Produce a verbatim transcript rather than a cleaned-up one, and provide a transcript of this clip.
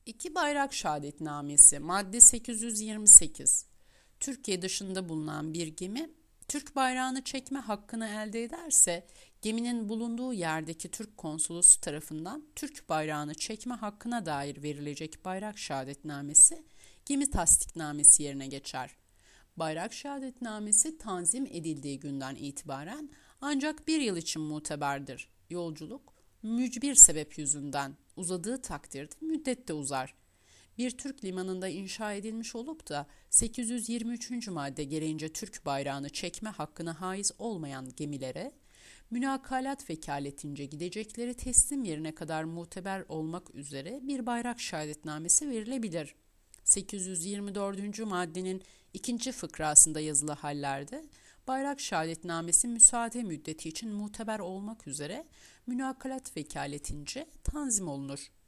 İki Bayrak Şahadetnamesi madde sekiz yüz yirmi sekiz. Türkiye dışında bulunan bir gemi Türk bayrağını çekme hakkını elde ederse geminin bulunduğu yerdeki Türk konsolosu tarafından Türk bayrağını çekme hakkına dair verilecek bayrak şahadetnamesi gemi tasdiknamesi yerine geçer. Bayrak şahadetnamesi tanzim edildiği günden itibaren ancak bir yıl için muteberdir. Yolculuk mücbir sebep yüzünden uzadığı takdirde müddet de uzar. Bir Türk limanında inşa edilmiş olup da sekiz yüz yirmi üçüncü madde gereğince Türk bayrağını çekme hakkına haiz olmayan gemilere münakalat vekaletince gidecekleri teslim yerine kadar muteber olmak üzere bir bayrak şahadetnamesi verilebilir. sekiz yüz yirmi dördüncü maddenin ikinci fıkrasında yazılı hallerde bayrak şahadetnamesi müsaade müddeti için muteber olmak üzere münakalat vekaletince tanzim olunur.